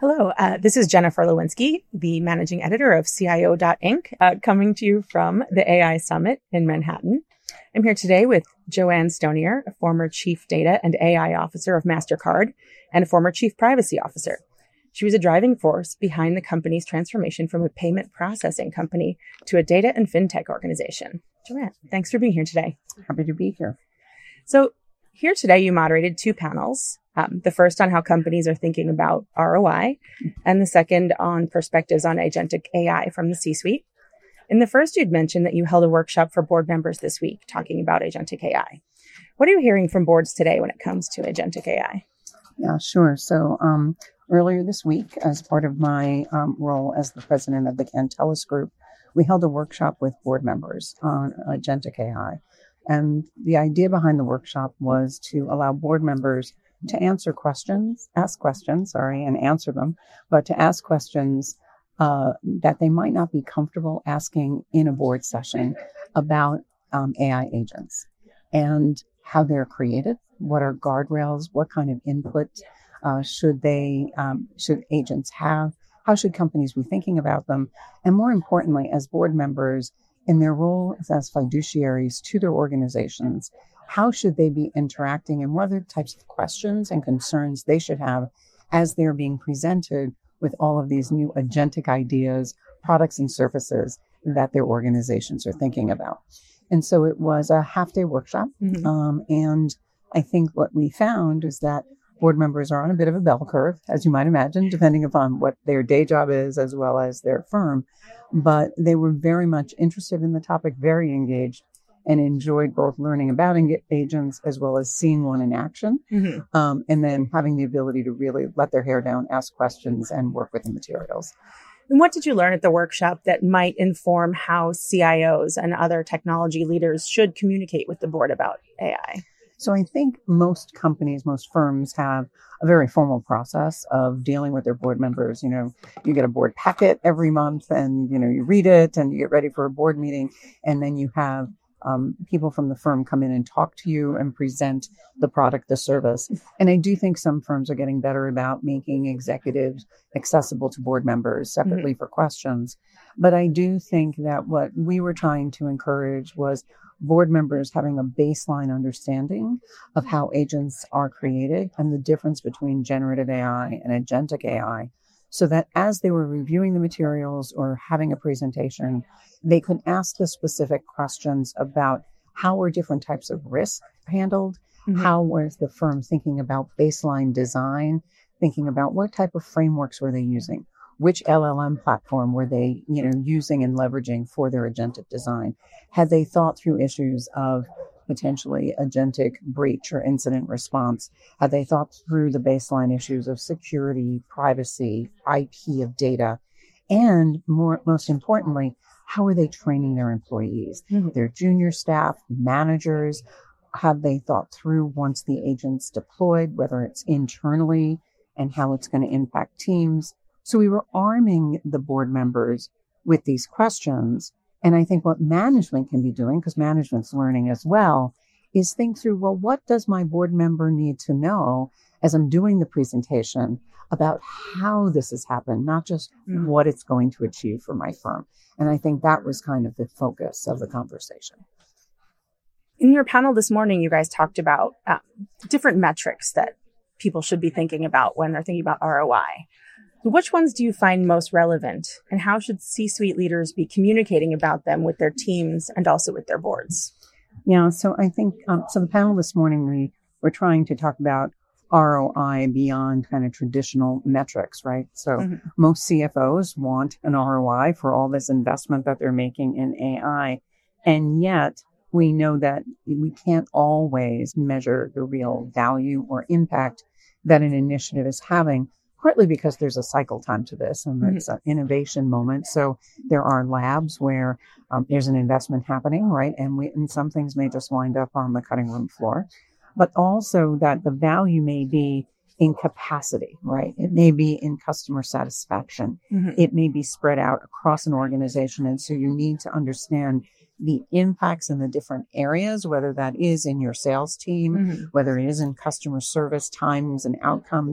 Hello, this is Jennifer Lewinsky, the managing editor of CIO.Inc., coming to you from the AI Summit in Manhattan. I'm here today with Joanne Stonier, a former chief data and AI officer of MasterCard and a former chief privacy officer. She was a driving force behind the company's transformation from a payment processing company to a data and fintech organization. Joanne, thanks for being here today. Happy to be here. So here today, you moderated two panels. The first on how companies are thinking about ROI, and the second on perspectives on agentic AI from the C-suite. In the first, you'd mentioned that you held a workshop for board members this week talking about agentic AI. What are you hearing from boards today when it comes to agentic AI? Yeah, sure. So earlier this week, as part of my role as the president of the Cantellis Group, we held a workshop with board members on agentic AI. And the idea behind the workshop was to allow board members to ask questions, and answer them, but to ask questions that they might not be comfortable asking in a board session about AI agents and how they're created, what are guardrails, what kind of input should agents have, how should companies be thinking about them, and more importantly, as board members in their role as fiduciaries to their organizations, how should they be interacting and what are the types of questions and concerns they should have as they're being presented with all of these new agentic ideas, products and services that their organizations are thinking about. And so it was a half-day workshop. And I think what we found is that board members are on a bit of a bell curve, as you might imagine, depending upon what their day job is as well as their firm. But they were very much interested in the topic, very engaged, and enjoyed both learning about agents as well as seeing one in action, and then having the ability to really let their hair down, ask questions, and work with the materials. And what did you learn at the workshop that might inform how CIOs and other technology leaders should communicate with the board about AI? So I think most companies, most firms have a very formal process of dealing with their board members. You know, you get a board packet every month and, you read it and you get ready for a board meeting. And then you have people from the firm come in and talk to you and present the product, the service. And I do think some firms are getting better about making executives accessible to board members separately for questions. But I do think that what we were trying to encourage was board members having a baseline understanding of how agents are created and the difference between generative AI and agentic AI, so that as they were reviewing the materials or having a presentation, they could ask the specific questions about how were different types of risk handled, how was the firm thinking about baseline design, thinking about what type of frameworks were they using, which LLM platform were they, using and leveraging for their agentic design? Had they thought through issues of potentially agentic breach or incident response? Had they thought through the baseline issues of security, privacy, IP of data? And most importantly, how are they training their employees, their junior staff, managers? Have they thought through once the agent's deployed, whether it's internally and how it's going to impact teams? So we were arming the board members with these questions. And I think what management can be doing, because management's learning as well, is think through, well, what does my board member need to know as I'm doing the presentation about how this has happened, not just what it's going to achieve for my firm. And I think that was kind of the focus of the conversation. In your panel this morning, you guys talked about different metrics that people should be thinking about when they're thinking about ROI. Which ones do you find most relevant, and how should C-suite leaders be communicating about them with their teams and also with their boards? Yeah, so I think, so the panel this morning, we were trying to talk about ROI beyond kind of traditional metrics, right? So most CFOs want an ROI for all this investment that they're making in AI. And yet we know that we can't always measure the real value or impact that an initiative is having, partly because there's a cycle time to this and it's an innovation moment. So there are labs where there's an investment happening, right? And some things may just wind up on the cutting room floor, but also that the value may be in capacity, right? It may be in customer satisfaction. It may be spread out across an organization. And so you need to understand the impacts in the different areas, whether that is in your sales team, whether it is in customer service times and outcomes,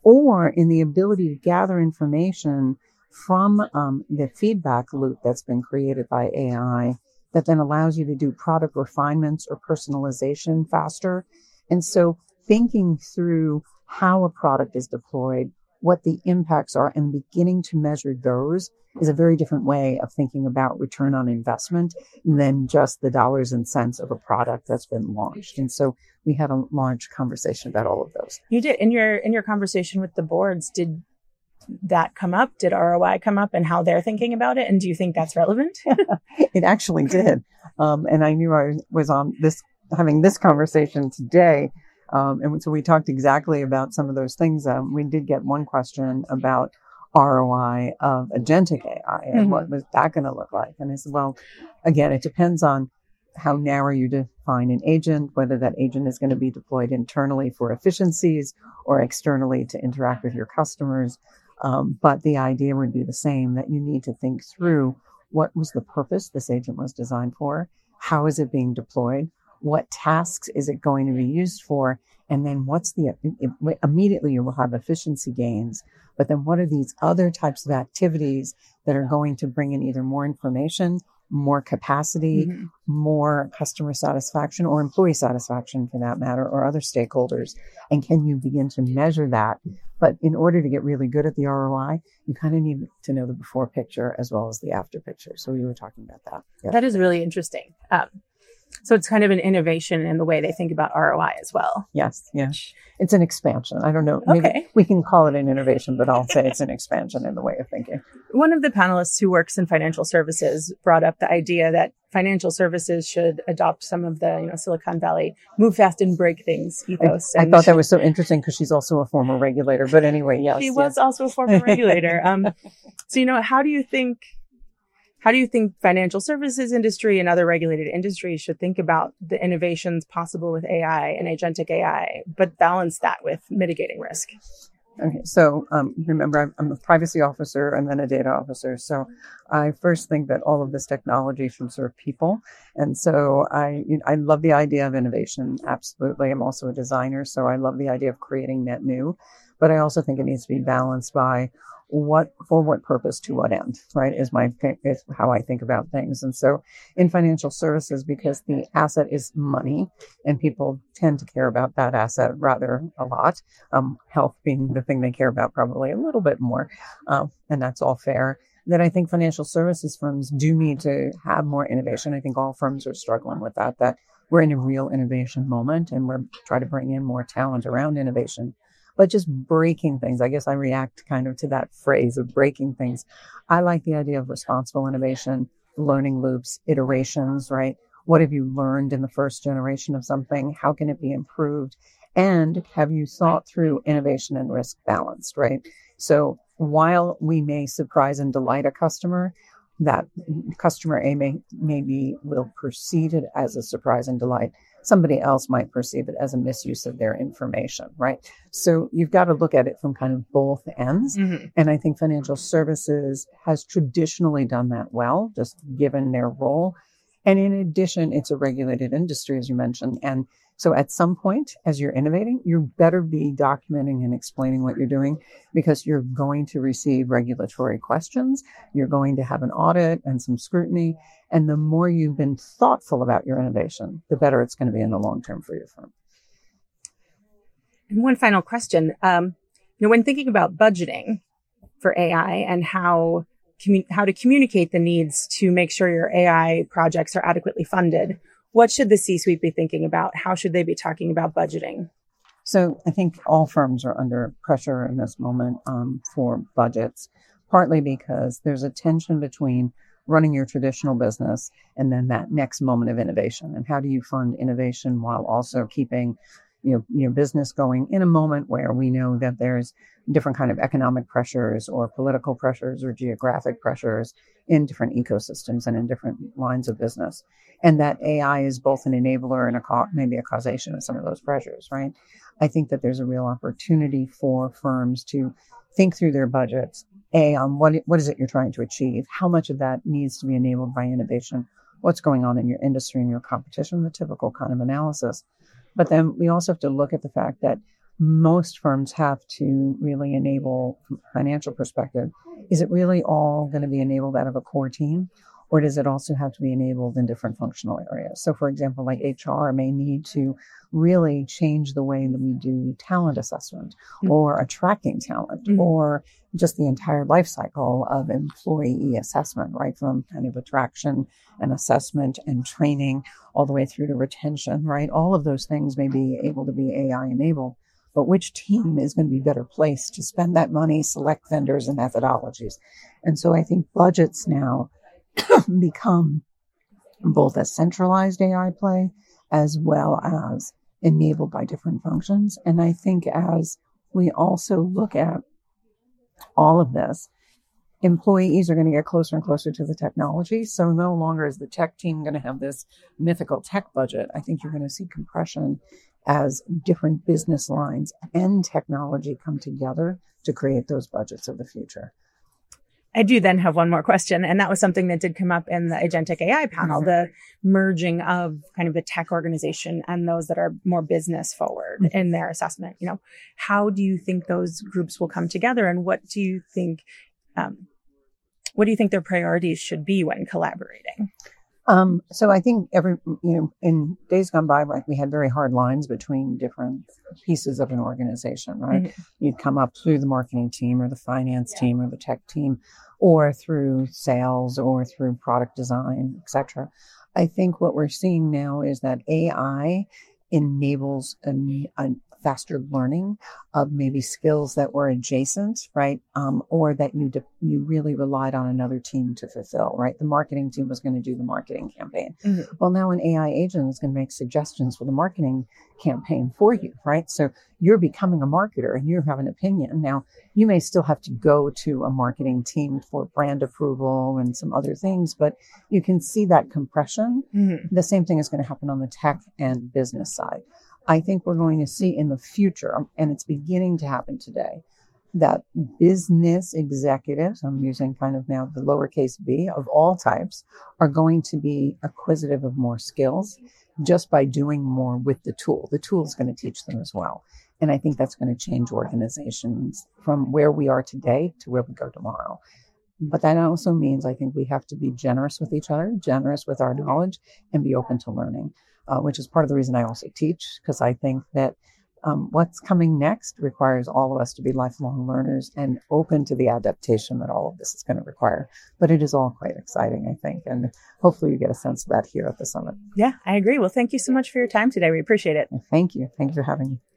or in the ability to gather information from the feedback loop that's been created by AI that then allows you to do product refinements or personalization faster. And so thinking through how a product is deployed, what the impacts are, and beginning to measure those is a very different way of thinking about return on investment than just the dollars and cents of a product that's been launched. And so we had a large conversation about all of those. You did. In your conversation with the boards, did that come up? Did ROI come up and how they're thinking about it? And do you think that's relevant? It actually did. And I knew I was on having this conversation today. And so we talked exactly about some of those things. We did get one question about ROI of agentic AI and what was that going to look like? And I said, well, again, it depends on how narrow you define an agent, whether that agent is going to be deployed internally for efficiencies or externally to interact with your customers. But the idea would be the same, that you need to think through what was the purpose this agent was designed for? How is it being deployed? What tasks is it going to be used for? And then immediately you will have efficiency gains. But then what are these other types of activities that are going to bring in either more information, more capacity, more customer satisfaction, or employee satisfaction for that matter, or other stakeholders? And can you begin to measure that? But in order to get really good at the ROI, you kind of need to know the before picture as well as the after picture. So we were talking about that. Yeah. That is really interesting. So it's kind of an innovation in the way they think about ROI as well. Yes. Yeah. It's an expansion. I don't know. Maybe we can call it an innovation, but I'll say it's an expansion in the way of thinking. One of the panelists who works in financial services brought up the idea that financial services should adopt some of the, Silicon Valley move fast and break things ethos. I thought that was so interesting because she's also a former regulator. But anyway, yes. She was also a former regulator. So, how do you think financial services industry and other regulated industries should think about the innovations possible with AI and agentic AI, but balance that with mitigating risk? Okay, so remember, I'm a privacy officer and then a data officer. So I first think that all of this technology should serve people. And so I love the idea of innovation. Absolutely. I'm also a designer, so I love the idea of creating net new. But I also think it needs to be balanced by for what purpose to what end, right? Is how I think about things. And so in financial services, because the asset is money and people tend to care about that asset rather a lot, health being the thing they care about probably a little bit more. And that's all fair. That I think financial services firms do need to have more innovation. I think all firms are struggling with that we're in a real innovation moment and we're trying to bring in more talent around innovation. But just breaking things, I guess I react kind of to that phrase of breaking things. I like the idea of responsible innovation, learning loops, iterations, right? What have you learned in the first generation of something? How can it be improved? And have you thought through innovation and risk balance, right? So while we may surprise and delight a customer, that customer A will perceive it as a surprise and delight. Somebody else might perceive it as a misuse of their information, right? So you've got to look at it from kind of both ends. And I think financial services has traditionally done that well, just given their role. And in addition, it's a regulated industry, as you mentioned. And so at some point, as you're innovating, you better be documenting and explaining what you're doing because you're going to receive regulatory questions. You're going to have an audit and some scrutiny. And the more you've been thoughtful about your innovation, the better it's going to be in the long term for your firm. And one final question. When thinking about budgeting for AI and how to communicate the needs to make sure your AI projects are adequately funded, what should the C-suite be thinking about? How should they be talking about budgeting? So I think all firms are under pressure in this moment for budgets, partly because there's a tension between running your traditional business and then that next moment of innovation. And how do you fund innovation while also keeping your business going in a moment where we know that there's different kind of economic pressures or political pressures or geographic pressures in different ecosystems and in different lines of business. And that AI is both an enabler and maybe a causation of some of those pressures, right? I think that there's a real opportunity for firms to think through their budgets, on what is it you're trying to achieve? How much of that needs to be enabled by innovation? What's going on in your industry and your competition? The typical kind of analysis. But then we also have to look at the fact that most firms have to really enable, from a financial perspective, is it really all going to be enabled out of a core team? Or does it also have to be enabled in different functional areas? So, for example, like HR may need to really change the way that we do talent assessment or attracting talent or just the entire life cycle of employee assessment, right? From kind of attraction and assessment and training all the way through to retention, right? All of those things may be able to be AI enabled. But which team is going to be better placed to spend that money, select vendors and methodologies? And so I think budgets now become both a centralized AI play as well as enabled by different functions. And I think as we also look at all of this, employees are going to get closer and closer to the technology. So no longer is the tech team going to have this mythical tech budget. I think you're going to see compression as different business lines and technology come together to create those budgets of the future. I do then have one more question, and that was something that did come up in the Agentic AI panel, the merging of kind of the tech organization and those that are more business forward in their assessment. You know, how do you think those groups will come together, and what do you think their priorities should be when collaborating? So I think in days gone by, right, we had very hard lines between different pieces of an organization, right? Mm-hmm. You'd come up through the marketing team or the finance team or the tech team, or through sales or through product design, etc. I think what we're seeing now is that AI enables a faster learning of maybe skills that were adjacent, right? Or that you really relied on another team to fulfill, right? The marketing team was going to do the marketing campaign. Mm-hmm. Well, now an AI agent is going to make suggestions for the marketing campaign for you, right? So you're becoming a marketer and you have an opinion. Now, you may still have to go to a marketing team for brand approval and some other things, but you can see that compression. Mm-hmm. The same thing is going to happen on the tech and business side. I think we're going to see in the future, and it's beginning to happen today, that business executives, I'm using kind of now the lowercase b of all types, are going to be acquisitive of more skills just by doing more with the tool. The tool is going to teach them as well. And I think that's going to change organizations from where we are today to where we go tomorrow. But that also means I think we have to be generous with each other, generous with our knowledge, and be open to learning. Which is part of the reason I also teach, because I think that what's coming next requires all of us to be lifelong learners and open to the adaptation that all of this is going to require. But it is all quite exciting, I think, and hopefully you get a sense of that here at the summit. Yeah, I agree. Well, thank you so much for your time today. We appreciate it. Thank you. Thank you for having me.